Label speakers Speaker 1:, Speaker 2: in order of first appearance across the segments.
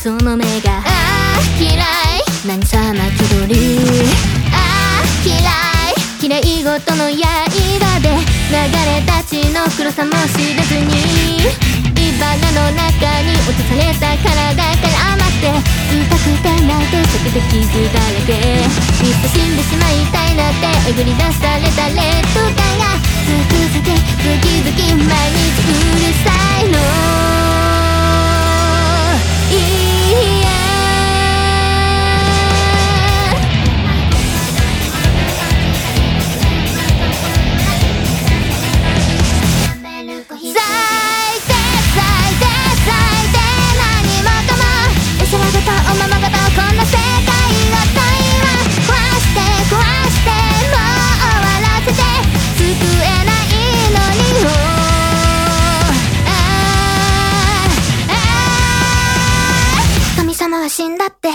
Speaker 1: その目が嫌い何様気取り嫌い事の刃で流れた血の黒さも知らずに火花の中に落とされた体から余って痛くて泣いて避けて傷だらけいっそ死んでしまいたいなってえぐり出されたレッドカーがズキズキズキズキ毎日うるさいのいやおままごとこんな世界がたいは壊してもう終わらせて救えないのに神様は死んだって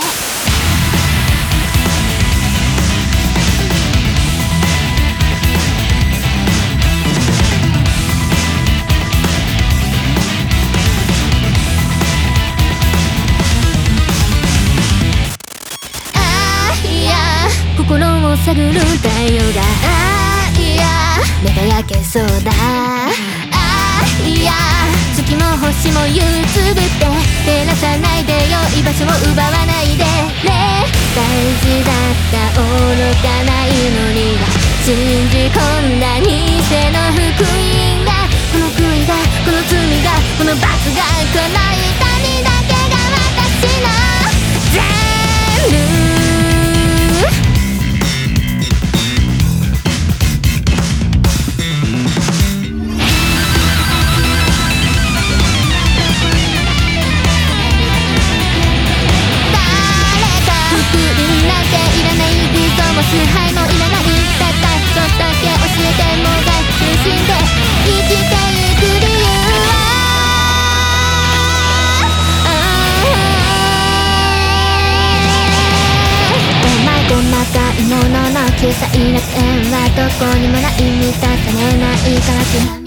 Speaker 1: 心を探る太陽がいや目が焼けそうだいや月も星も憂鬱ぶって照らさないでよ居場所を奪わないでね大事だった愚かな祈りが信じ込んだ偽の福音がこの悔いがこの罪がこの罰がこの痛みだけが私の全部崇拝もいらないたった一つだけ教えてもが中心で生きてゆく理由お前細かいものの小さい楽園はどこにもない満たされないから